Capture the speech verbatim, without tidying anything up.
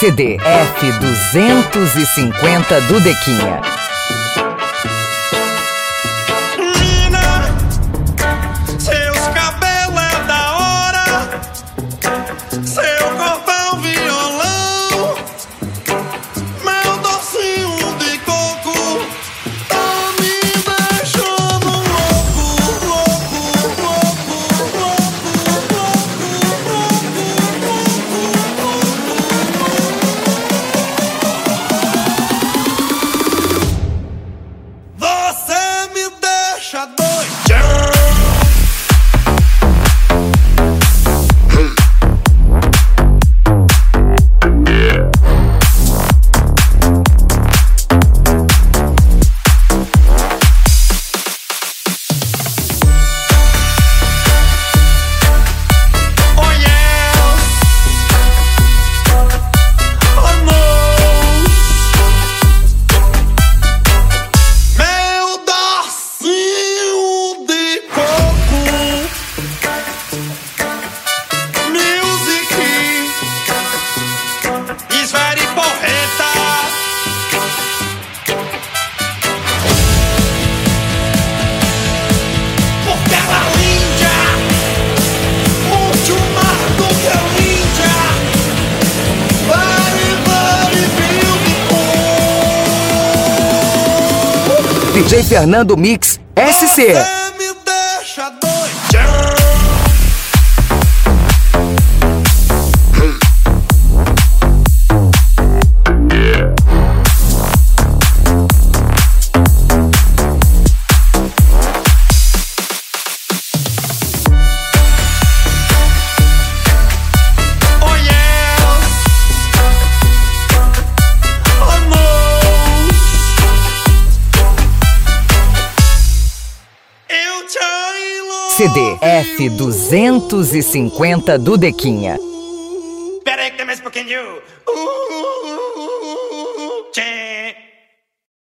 C D F duzentos e cinquenta do Dequinha. D J Fernando Mix S C. Você me deixa doidão. C D F duzentos e cinquenta do Dequinha. Peraí que tem mais um pouquinho. Uh, uh, uh, uh, uh,